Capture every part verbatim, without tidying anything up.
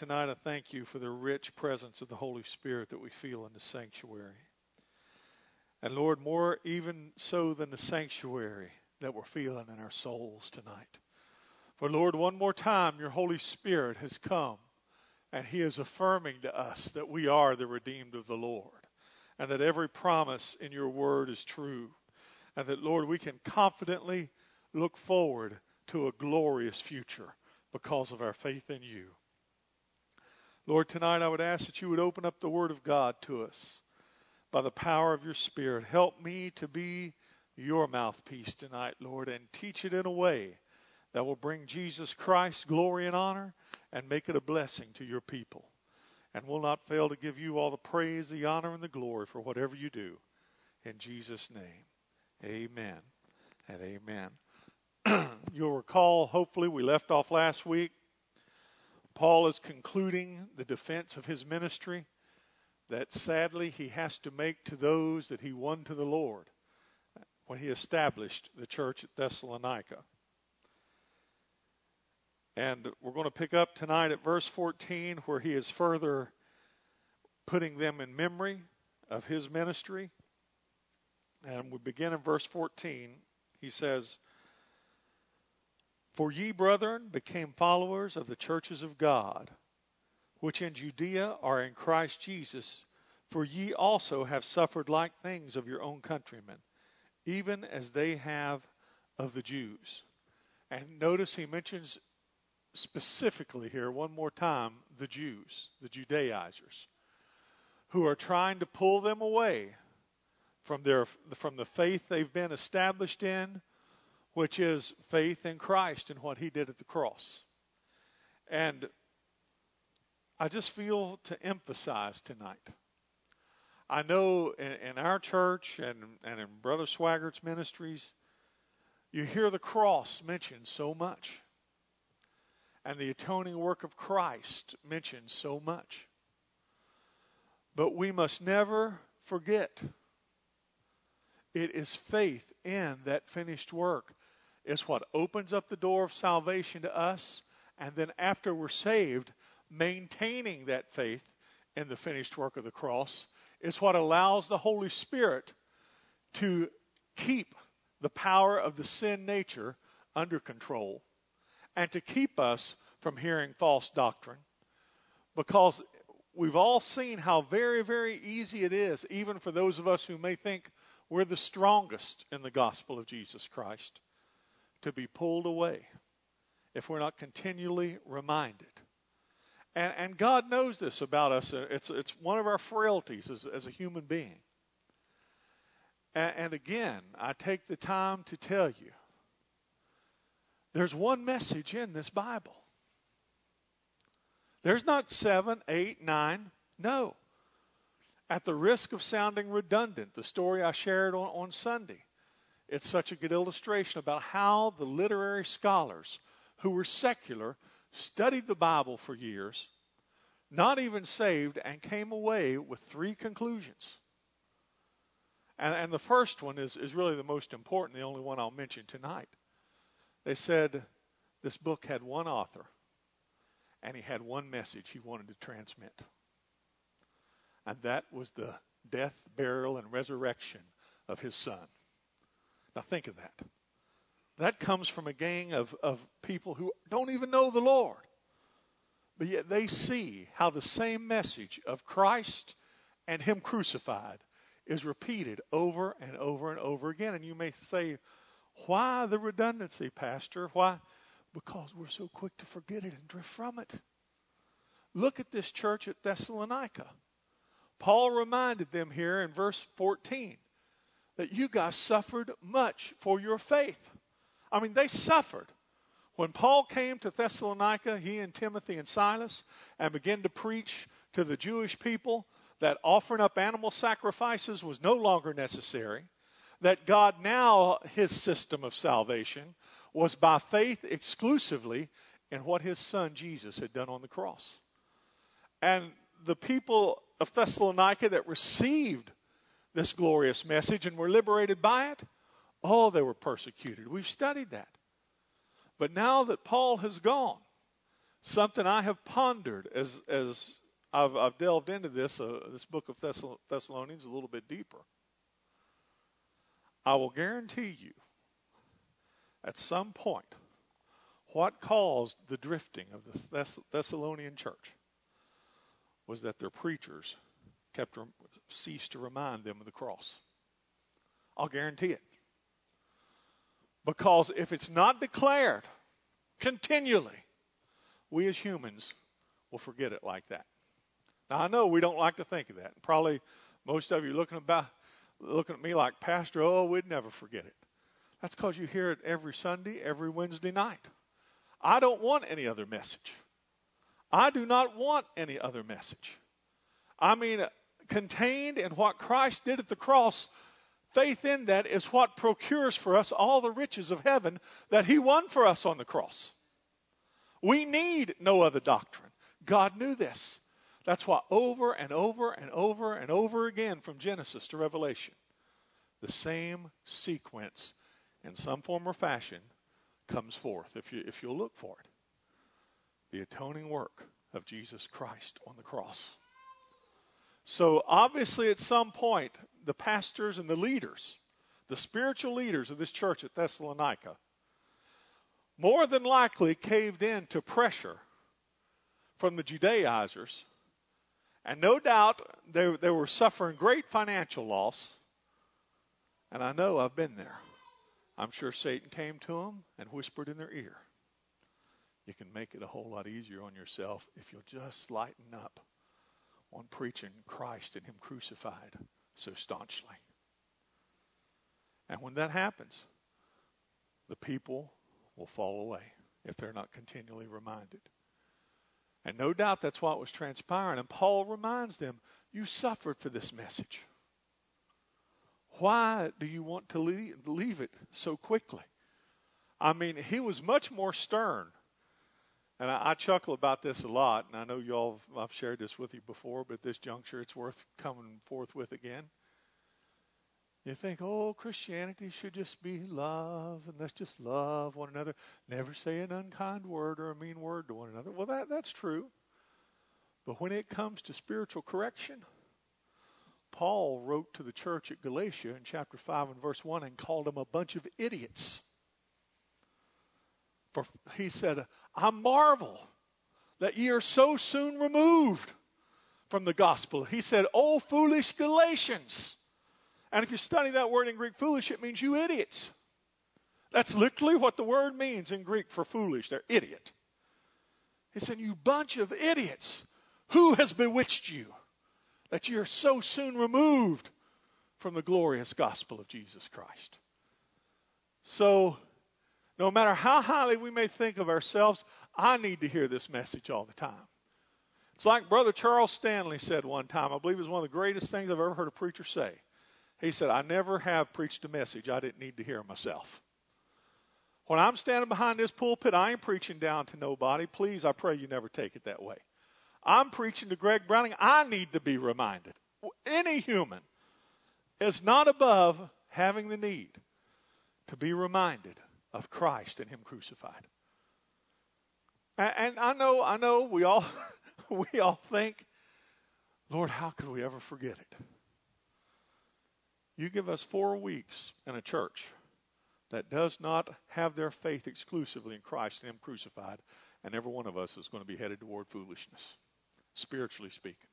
tonight I thank you for the rich presence of the Holy Spirit that we feel in the sanctuary. And Lord, more even so than the sanctuary that we're feeling in our souls tonight. For Lord, one more time, your Holy Spirit has come and He is affirming to us that we are the redeemed of the Lord and that every promise in your word is true and that, Lord, we can confidently look forward to a glorious future because of our faith in you. Lord, tonight I would ask that you would open up the Word of God to us by the power of your Spirit. Help me to be your mouthpiece tonight, Lord, and teach it in a way that will bring Jesus Christ glory and honor and make it a blessing to your people. And will not fail to give you all the praise, the honor, and the glory for whatever you do. In Jesus' name, amen and amen. You'll recall, hopefully, we left off last week. Paul is concluding the defense of his ministry that sadly he has to make to those that he won to the Lord when he established the church at Thessalonica. And we're going to pick up tonight at verse fourteen, where he is further putting them in memory of his ministry. And we begin in verse fourteen. He says, "For ye, brethren, became followers of the churches of God, which in Judea are in Christ Jesus, for ye also have suffered like things of your own countrymen, even as they have of the Jews." And notice he mentions specifically here one more time the Jews, the Judaizers, who are trying to pull them away from their from the faith they've been established in, which is faith in Christ and what He did at the cross. And I just feel to emphasize tonight, I know in, in our church and, and in Brother Swaggart's ministries, you hear the cross mentioned so much. And the atoning work of Christ mentioned so much. But we must never forget, it is faith in that finished work. It's what opens up the door of salvation to us. And then after we're saved, maintaining that faith in the finished work of the cross is what allows the Holy Spirit to keep the power of the sin nature under control and to keep us from hearing false doctrine. Because we've all seen how very, very easy it is, even for those of us who may think we're the strongest in the gospel of Jesus Christ, to be pulled away if we're not continually reminded. And, and God knows this about us. It's, it's one of our frailties as, as a human being. And, and again, I take the time to tell you, there's one message in this Bible. There's not seven, eight, nine. No. At the risk of sounding redundant, the story I shared on, on Sunday, it's such a good illustration about how the literary scholars who were secular studied the Bible for years, not even saved, and came away with three conclusions. And, and the first one is, is really the most important, the only one I'll mention tonight. They said this book had one author, and he had one message he wanted to transmit. And that was the death, burial, and resurrection of his Son. Now think of that. That comes from a gang of, of people who don't even know the Lord. But yet they see how the same message of Christ and Him crucified is repeated over and over and over again. And you may say, why the redundancy, Pastor? Why? Because we're so quick to forget it and drift from it. Look at this church at Thessalonica. Paul reminded them here in verse fourteen that you guys suffered much for your faith. I mean, they suffered. When Paul came to Thessalonica, he and Timothy and Silas, and began to preach to the Jewish people that offering up animal sacrifices was no longer necessary, that God now, His system of salvation, was by faith exclusively in what His Son Jesus had done on the cross. And the people of Thessalonica that received this glorious message and were liberated by it, oh, they were persecuted. We've studied that. But now that Paul has gone, Something I have pondered as as I've, I've delved into this uh, this book of Thessal- Thessalonians a little bit deeper. I will guarantee you, at some point, what caused the drifting of the Thess- Thessalonian church was that their preachers kept ceased to remind them of the cross. I'll guarantee it. Because if it's not declared continually, we as humans will forget it like that. Now, I know we don't like to think of that. Probably most of you looking about, looking at me like, Pastor, oh, we'd never forget it. That's because you hear it every Sunday, every Wednesday night. I don't want any other message. I do not want any other message. I mean, contained in what Christ did at the cross, faith in that is what procures for us all the riches of heaven that He won for us on the cross. We need no other doctrine. God knew this. That's why over and over and over and over again from Genesis to Revelation, the same sequence in some form or fashion comes forth, if you if you'll look for it. The atoning work of Jesus Christ on the cross. So obviously at some point, the pastors and the leaders, the spiritual leaders of this church at Thessalonica, more than likely caved in to pressure from the Judaizers. And no doubt they, they were suffering great financial loss. And I know I've been there. I'm sure Satan came to them and whispered in their ear, you can make it a whole lot easier on yourself if you'll just lighten up on preaching Christ and Him crucified so staunchly. And when that happens, the people will fall away if they're not continually reminded. And no doubt that's what was transpiring. And Paul reminds them, you suffered for this message. Why do you want to leave, leave it so quickly? I mean, he was much more stern. And I, I chuckle about this a lot, and I know you all, I've shared this with you before, but at this juncture it's worth coming forth with again. You think, oh, Christianity should just be love, and let's just love one another. Never say an unkind word or a mean word to one another. Well, that that's true. But when it comes to spiritual correction, Paul wrote to the church at Galatia in chapter five and verse one and called them a bunch of idiots. For he said, I marvel that ye are so soon removed from the gospel. He said, oh, foolish Galatians. And if you study that word in Greek, foolish, it means you idiots. That's literally what the word means in Greek for foolish. They're idiot. He said, you bunch of idiots. Who has bewitched you that you are so soon removed from the glorious gospel of Jesus Christ? So, no matter how highly we may think of ourselves, I need to hear this message all the time. It's like Brother Charles Stanley said one time. I believe it was one of the greatest things I've ever heard a preacher say. He said, I never have preached a message I didn't need to hear myself. When I'm standing behind this pulpit, I ain't preaching down to nobody. Please, I pray you never take it that way. I'm preaching to Greg Browning. I need to be reminded. Any human is not above having the need to be reminded of Christ and Him crucified. And, and I know, I know, we all, we all think, Lord, how could we ever forget it? You give us four weeks in a church that does not have their faith exclusively in Christ and Him crucified, and every one of us is going to be headed toward foolishness, spiritually speaking.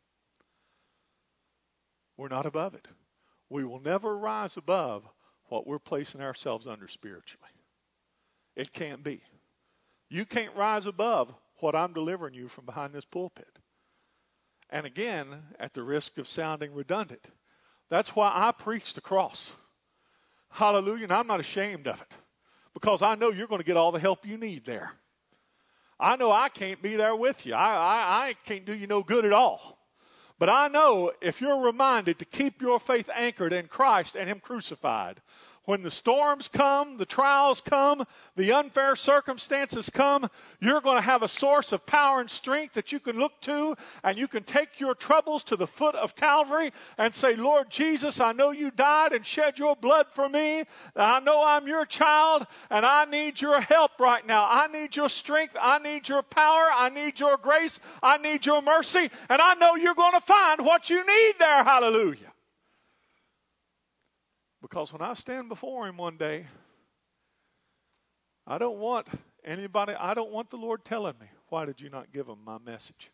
We're not above it. We will never rise above what we're placing ourselves under spiritually. It can't be. You can't rise above what I'm delivering you from behind this pulpit. And again, at the risk of sounding redundant, that's why I preach the cross. Hallelujah. And I'm not ashamed of it. Because I know you're going to get all the help you need there. I know I can't be there with you. I, I, I can't do you no good at all. But I know if you're reminded to keep your faith anchored in Christ and Him crucified, When the storms come, the trials come, the unfair circumstances come, you're going to have a source of power and strength that you can look to, and you can take your troubles to the foot of Calvary and say, Lord Jesus, I know you died and shed your blood for me. I know I'm your child, and I need your help right now. I need your strength. I need your power. I need your grace. I need your mercy. And I know you're going to find what you need there. Hallelujah. Because when I stand before Him one day, I don't want anybody, I don't want the Lord telling me, why did you not give Him my message?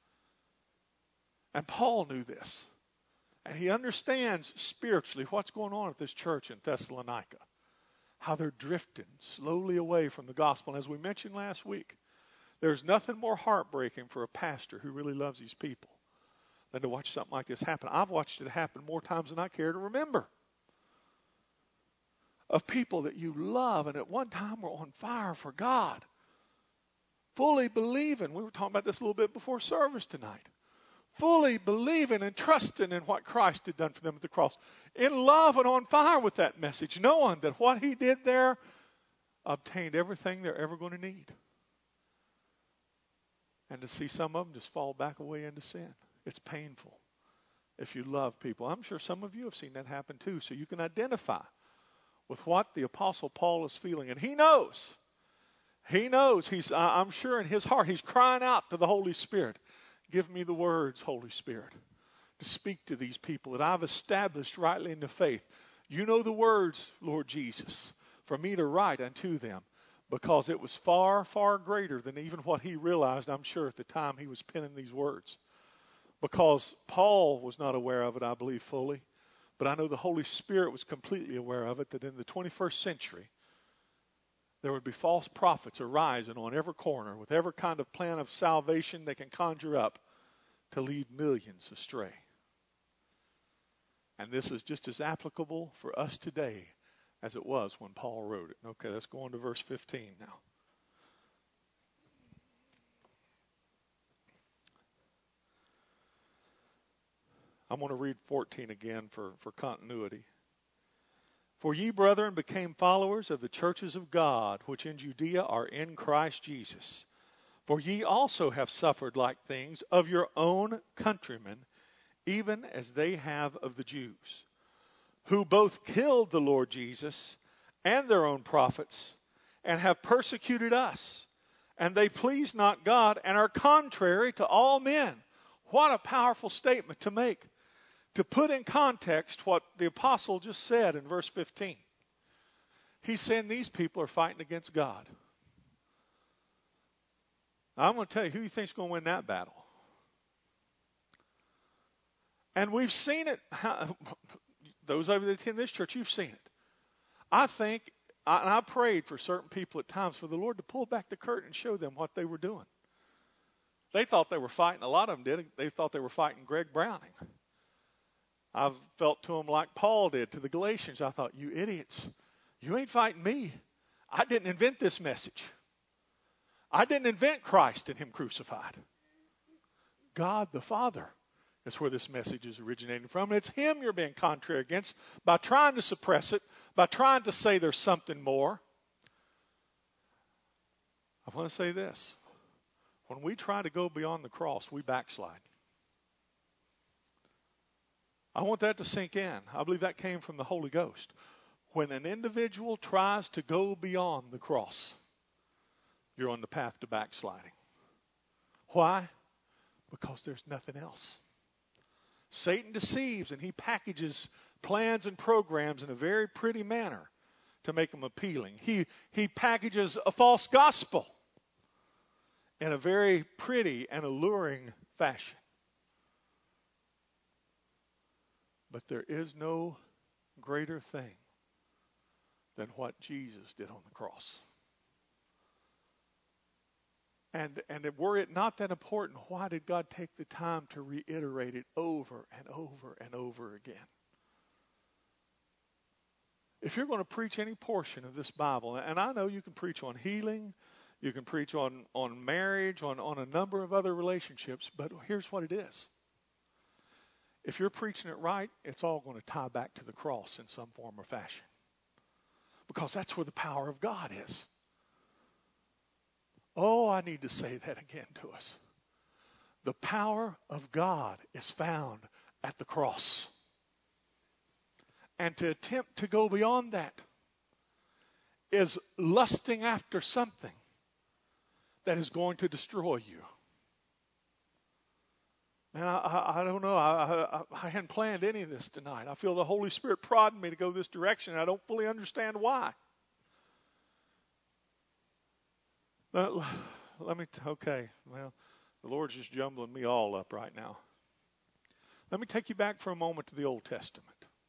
And Paul knew this. And he understands spiritually what's going on at this church in Thessalonica. How they're drifting slowly away from the gospel. And as we mentioned last week, there's nothing more heartbreaking for a pastor who really loves his people than to watch something like this happen. I've watched it happen more times than I care to remember. Of people that you love and at one time were on fire for God. Fully believing. We were talking about this a little bit before service tonight. Fully believing and trusting in what Christ had done for them at the cross. In love and on fire with that message. Knowing that what He did there obtained everything they're ever going to need. And to see some of them just fall back away into sin. It's painful if you love people. I'm sure some of you have seen that happen too. So you can identify with what the Apostle Paul is feeling. And he knows. He knows. He's, I'm sure in his heart, he's crying out to the Holy Spirit. Give me the words, Holy Spirit, to speak to these people that I've established rightly in the faith. You know the words, Lord Jesus, for me to write unto them. Because it was far, far greater than even what he realized, I'm sure, at the time he was penning these words. Because Paul was not aware of it, I believe, fully. But I know the Holy Spirit was completely aware of it, that in the twenty-first century, there would be false prophets arising on every corner with every kind of plan of salvation they can conjure up to lead millions astray. And this is just as applicable for us today as it was when Paul wrote it. Okay, let's go on to verse fifteen now. I'm going to read fourteen again for, for continuity. For ye, brethren, became followers of the churches of God, which in Judea are in Christ Jesus. For ye also have suffered like things of your own countrymen, even as they have of the Jews, who both killed the Lord Jesus and their own prophets, and have persecuted us. And they please not God, and are contrary to all men. What a powerful statement to make. To put in context what the apostle just said in verse fifteen. He's saying these people are fighting against God. Now, I'm going to tell you, who you think is going to win that battle? And we've seen it. Those of you that attend this church, you've seen it. I think, and I prayed for certain people at times for the Lord to pull back the curtain and show them what they were doing. They thought they were fighting, a lot of them did, they thought they were fighting Greg Browning. I've felt to them like Paul did to the Galatians. I thought, you idiots, you ain't fighting me. I didn't invent this message. I didn't invent Christ and Him crucified. God the Father is where this message is originating from. And it's Him you're being contrary against by trying to suppress it, by trying to say there's something more. I want to say this. When we try to go beyond the cross, we backslide. I want that to sink in. I believe that came from the Holy Ghost. When an individual tries to go beyond the cross, you're on the path to backsliding. Why? Because there's nothing else. Satan deceives, and he packages plans and programs in a very pretty manner to make them appealing. He, he packages a false gospel in a very pretty and alluring fashion. But there is no greater thing than what Jesus did on the cross. And, and were it not that important, why did God take the time to reiterate it over and over and over again? If you're going to preach any portion of this Bible, and I know you can preach on healing, you can preach on, on marriage, on, on a number of other relationships, but here's what it is. If you're preaching it right, it's all going to tie back to the cross in some form or fashion. Because that's where the power of God is. Oh, I need to say that again to us. The power of God is found at the cross. And to attempt to go beyond that is lusting after something that is going to destroy you. Man, I, I, I don't know. I, I, I hadn't planned any of this tonight. I feel the Holy Spirit prodding me to go this direction, and I don't fully understand why. Let, let me, okay, well, the Lord's just jumbling me all up right now. Let me take you back for a moment to the Old Testament.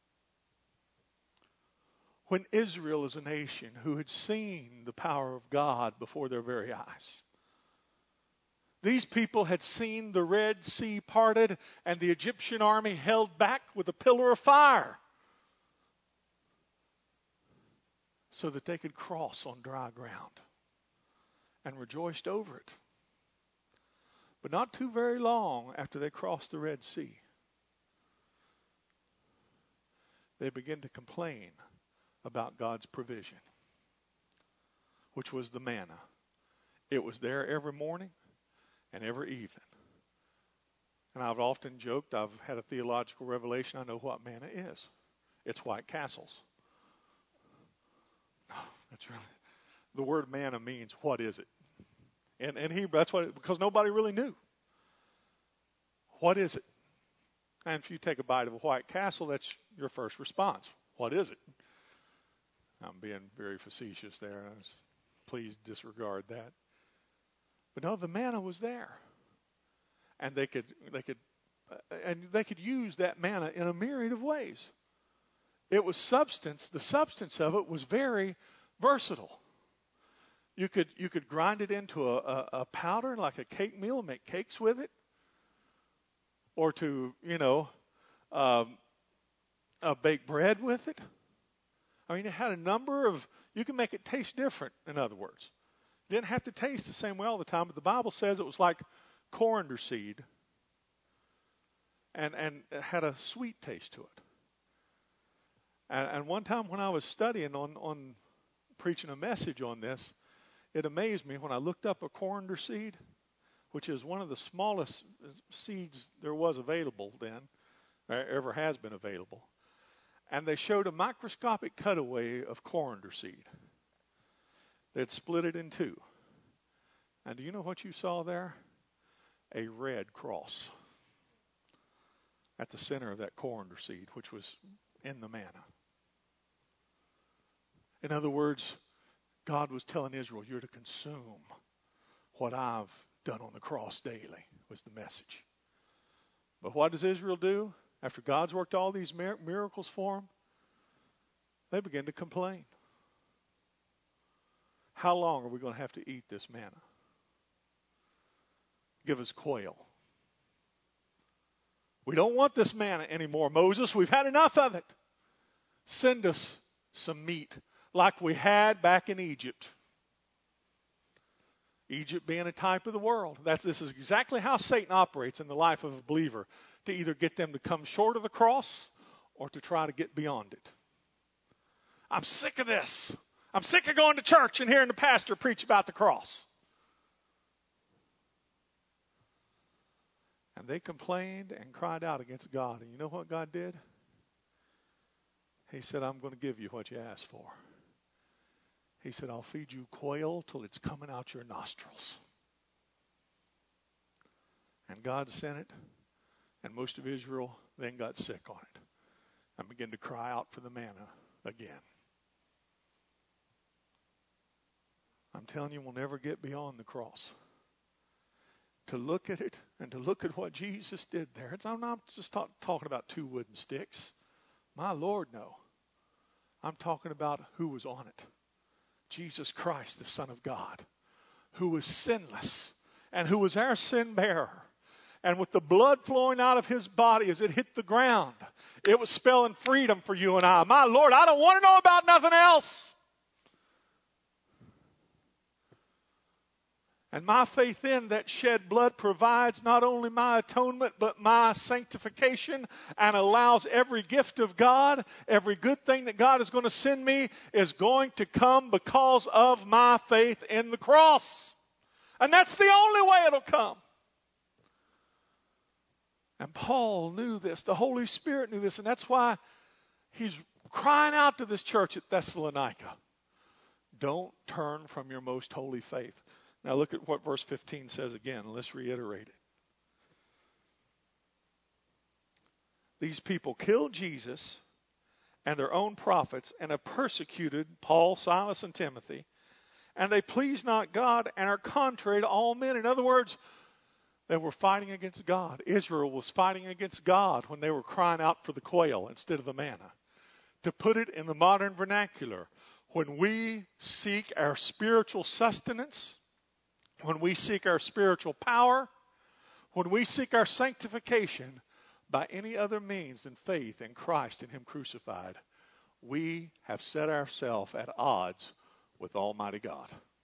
When Israel is a nation who had seen the power of God before their very eyes. These people had seen the Red Sea parted and the Egyptian army held back with a pillar of fire so that they could cross on dry ground, and rejoiced over it. But not too very long after they crossed the Red Sea, they began to complain about God's provision, which was the manna. It was there every morning and every evening. And I've often joked, I've had a theological revelation, I know what manna is. It's White Castles. No, that's really, the word manna means, what is it? And in Hebrew, that's what, it, because nobody really knew. What is it? And if you take a bite of a White Castle, that's your first response. What is it? I'm being very facetious there. Please disregard that. But no, the manna was there, and they could they could uh, and they could use that manna in a myriad of ways. It was substance. The substance of it was very versatile. You could you could grind it into a, a, a powder like a cake meal and make cakes with it, or to you know um, uh, bake bread with it. I mean, it had a number of, you can make it taste different, in other words. It didn't have to taste the same way all the time, but the Bible says it was like coriander seed, and, and it had a sweet taste to it. And, and one time when I was studying on, on preaching a message on this, it amazed me when I looked up a coriander seed, which is one of the smallest seeds there was available then, or ever has been available. And they showed a microscopic cutaway of coriander seed. They'd split it in two. And do you know what you saw there? A red cross at the center of that coriander seed, which was in the manna. In other words, God was telling Israel, you're to consume what I've done on the cross daily, was the message. But what does Israel do? After God's worked all these mir- miracles for them, they begin to complain. How long are we going to have to eat this manna? Give us quail. We don't want this manna anymore, Moses. We've had enough of it. Send us some meat like we had back in Egypt. Egypt being a type of the world. That's, this is exactly how Satan operates in the life of a believer, to either get them to come short of the cross or to try to get beyond it. I'm sick of this. I'm sick of going to church and hearing the pastor preach about the cross. And they complained and cried out against God. And you know what God did? He said, I'm going to give you what you asked for. He said, I'll feed you quail till it's coming out your nostrils. And God sent it. And most of Israel then got sick on it and began to cry out for the manna again. I'm telling you, we'll never get beyond the cross. To look at it and to look at what Jesus did there. It's, I'm not just talk, talking about two wooden sticks. My Lord, no. I'm talking about who was on it. Jesus Christ, the Son of God, who was sinless and who was our sin bearer. And with the blood flowing out of his body as it hit the ground, it was spelling freedom for you and I. My Lord, I don't want to know about nothing else. And my faith in that shed blood provides not only my atonement, but my sanctification, and allows every gift of God, every good thing that God is going to send me is going to come because of my faith in the cross. And that's the only way it'll come. And Paul knew this. The Holy Spirit knew this. And that's why he's crying out to this church at Thessalonica. Don't turn from your most holy faith. Now look at what verse fifteen says again. Let's reiterate it. These people killed Jesus and their own prophets and have persecuted Paul, Silas, and Timothy. And they please not God and are contrary to all men. In other words, they were fighting against God. Israel was fighting against God when they were crying out for the quail instead of the manna. To put it in the modern vernacular, when we seek our spiritual sustenance, when we seek our spiritual power, when we seek our sanctification by any other means than faith in Christ and Him crucified, we have set ourselves at odds with Almighty God.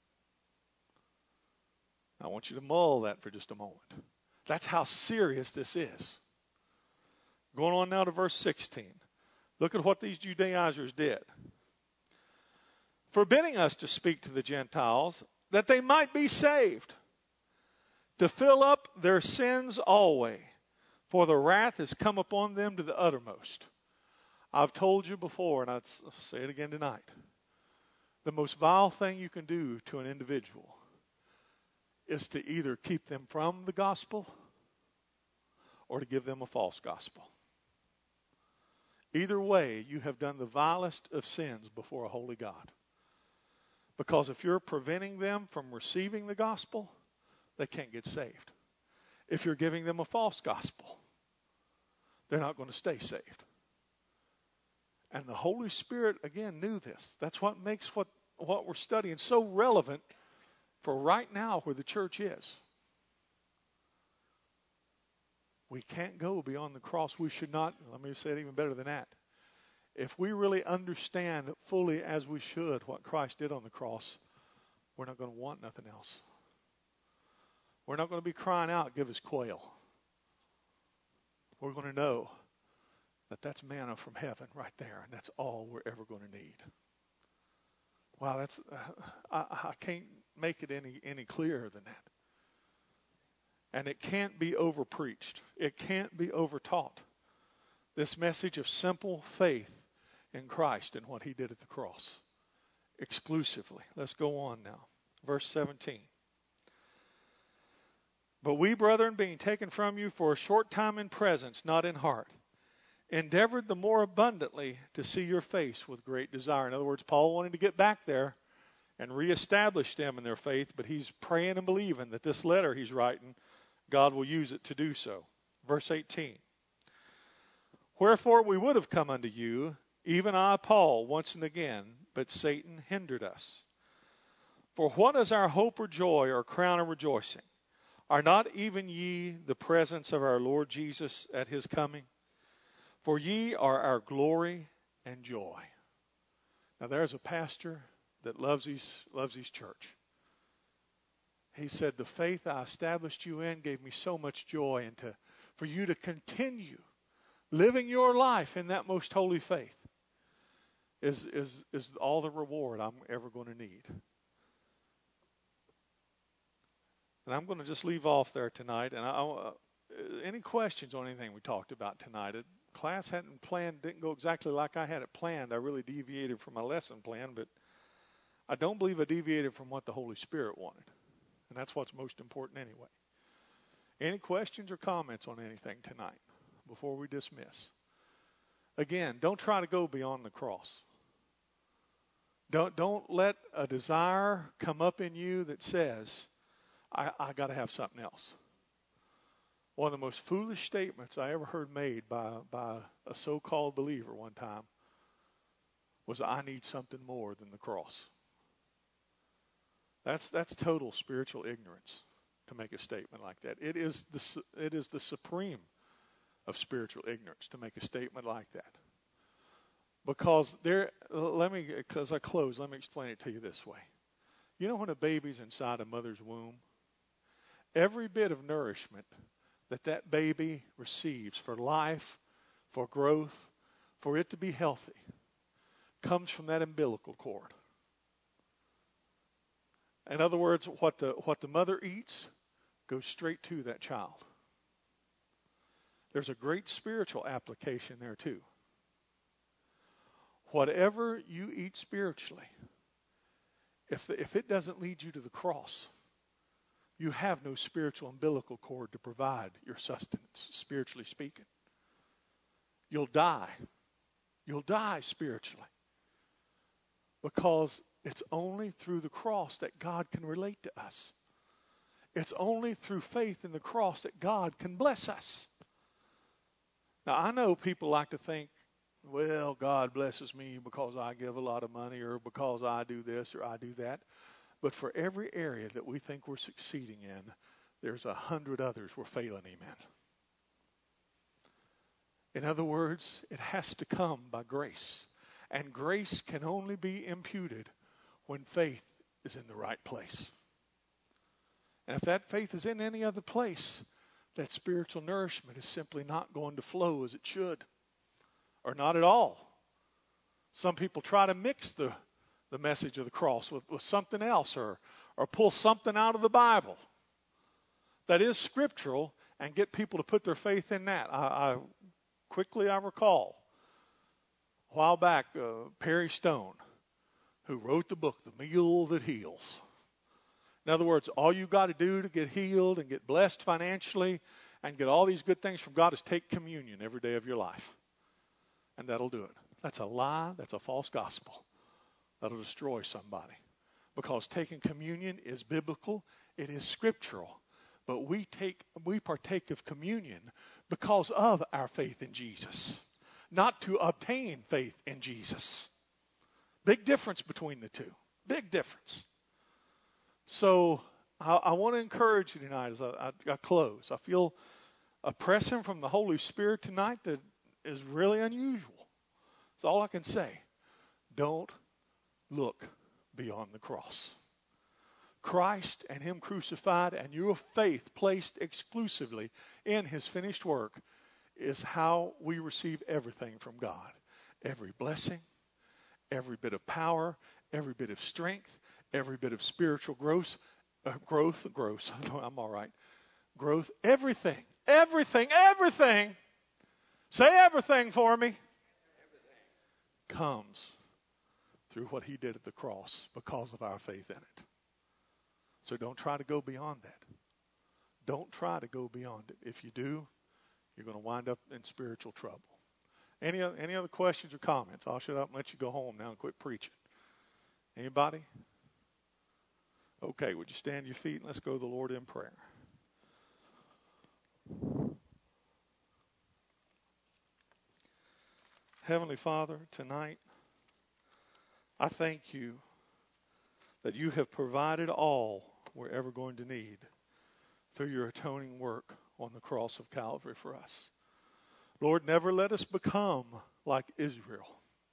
I want you to mull that for just a moment. That's how serious this is. Going on now to verse sixteen. Look at what these Judaizers did. Forbidding us to speak to the Gentiles, that they might be saved, to fill up their sins always, for the wrath has come upon them to the uttermost. I've told you before, and I'll say it again tonight. The most vile thing you can do to an individual is to either keep them from the gospel or to give them a false gospel. Either way, you have done the vilest of sins before a holy God. Because if you're preventing them from receiving the gospel, they can't get saved. If you're giving them a false gospel, they're not going to stay saved. And the Holy Spirit, again, knew this. That's what makes what, what we're studying so relevant for right now where the church is. We can't go beyond the cross. We should not, let me say it even better than that. If we really understand fully as we should what Christ did on the cross, we're not going to want nothing else. We're not going to be crying out, give us quail. We're going to know that that's manna from heaven right there, and that's all we're ever going to need. Wow, that's uh, I, I can't make it any, any clearer than that. And it can't be overpreached. It can't be overtaught. This message of simple faith in Christ and what He did at the cross. Exclusively. Let's go on now. Verse seventeen. But we, brethren, being taken from you for a short time in presence, not in heart, endeavored the more abundantly to see your face with great desire. In other words, Paul wanted to get back there and reestablish them in their faith, but he's praying and believing that this letter he's writing, God will use it to do so. Verse eighteen. Wherefore we would have come unto you, even I, Paul, once and again, but Satan hindered us. For what is our hope or joy or crown of rejoicing? Are not even ye the presence of our Lord Jesus at His coming? For ye are our glory and joy. Now there's a pastor that loves his, loves his church. He said, the faith I established you in gave me so much joy, and to, for you to continue living your life in that most holy faith is, is, is all the reward I'm ever going to need. And I'm going to just leave off there tonight. And I, uh, any questions on anything we talked about tonight? It, class hadn't planned, didn't go exactly like I had it planned. I really deviated from my lesson plan, but I don't believe I deviated from what the Holy Spirit wanted. And that's what's most important anyway. Any questions or comments on anything tonight before we dismiss? Again, don't try to go beyond the cross. Don't, don't let a desire come up in you that says, I, I got to have something else. One of the most foolish statements I ever heard made by, by a so-called believer one time was, I need something more than the cross. That's that's total spiritual ignorance to make a statement like that. It is the it is the supreme of spiritual ignorance to make a statement like that. Because there, let me, as I close, let me explain it to you this way. You know when a baby's inside a mother's womb, every bit of nourishment that that baby receives for life, for growth, for it to be healthy, comes from that umbilical cord. In other words, what the, what the mother eats goes straight to that child. There's a great spiritual application there too. Whatever you eat spiritually, if, the, if it doesn't lead you to the cross, you have no spiritual umbilical cord to provide your sustenance, spiritually speaking. You'll die. You'll die spiritually. Because it's only through the cross that God can relate to us. It's only through faith in the cross that God can bless us. Now, I know people like to think, well, God blesses me because I give a lot of money or because I do this or I do that. But for every area that we think we're succeeding in, there's a hundred others we're failing Him in. In other words, it has to come by grace. And grace can only be imputed when faith is in the right place. And if that faith is in any other place, that spiritual nourishment is simply not going to flow as it should. Or not at all. Some people try to mix the, the message of the cross with, with something else or, or pull something out of the Bible that is scriptural and get people to put their faith in that. I, I quickly I recall a while back uh, Perry Stone, who wrote the book, The Meal That Heals. In other words, all you got to do to get healed and get blessed financially and get all these good things from God is take communion every day of your life. And that'll do it. That's a lie. That's a false gospel. That'll destroy somebody. Because taking communion is biblical. It is scriptural. But we take, we partake of communion because of our faith in Jesus. Not to obtain faith in Jesus. Big difference between the two. Big difference. So I, I want to encourage you tonight as I, I, I close. I feel a pressing from the Holy Spirit tonight that is really unusual. That's all I can say. Don't look beyond the cross. Christ and Him crucified and your faith placed exclusively in His finished work is how we receive everything from God. Every blessing, every bit of power, every bit of strength, every bit of spiritual growth, uh, growth, growth, I'm all right, growth, everything, everything, everything, say everything for me, everything comes through what He did at the cross because of our faith in it. So don't try to go beyond that. Don't try to go beyond it. If you do, you're going to wind up in spiritual trouble. Any other, any other questions or comments? I'll shut up and let you go home now and quit preaching. Anybody? Okay, would you stand to your feet and let's go to the Lord in prayer. Heavenly Father, tonight, I thank you that you have provided all we're ever going to need through your atoning work on the cross of Calvary for us. Lord, never let us become like Israel,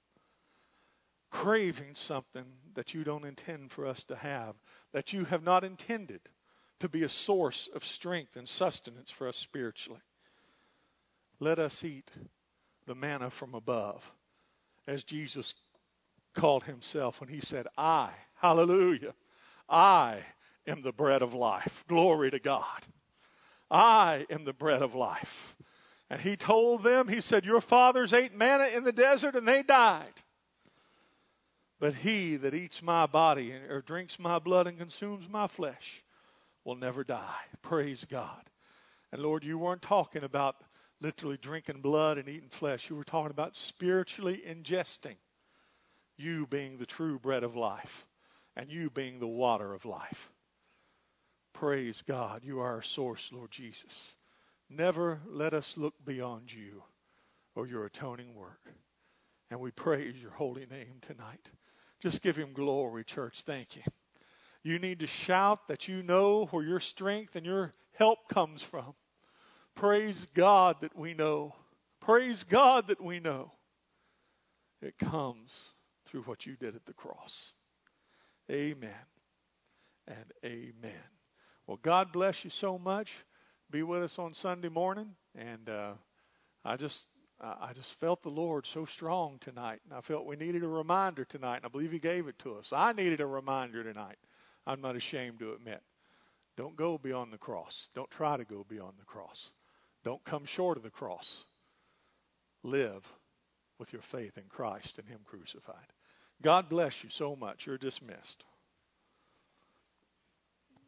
craving something that you don't intend for us to have, that you have not intended to be a source of strength and sustenance for us spiritually. Let us eat the manna from above, as Jesus called Himself when He said, I, hallelujah, I am the bread of life. Glory to God. I am the bread of life. And He told them, He said, your fathers ate manna in the desert and they died. But he that eats my body or drinks my blood and consumes my flesh will never die. Praise God. And Lord, you weren't talking about literally drinking blood and eating flesh. You were talking about spiritually ingesting. You being the true bread of life. And you being the water of life. Praise God. You are our source, Lord Jesus. Never let us look beyond you or your atoning work. And we praise your holy name tonight. Just give Him glory, church. Thank you. You need to shout that you know where your strength and your help comes from. Praise God that we know. Praise God that we know. It comes through what you did at the cross. Amen and amen. Well, God bless you so much. Be with us on Sunday morning. And uh, I just I just felt the Lord so strong tonight. And I felt we needed a reminder tonight. And I believe He gave it to us. I needed a reminder tonight. I'm not ashamed to admit. Don't go beyond the cross. Don't try to go beyond the cross. Don't come short of the cross. Live with your faith in Christ and Him crucified. God bless you so much. You're dismissed.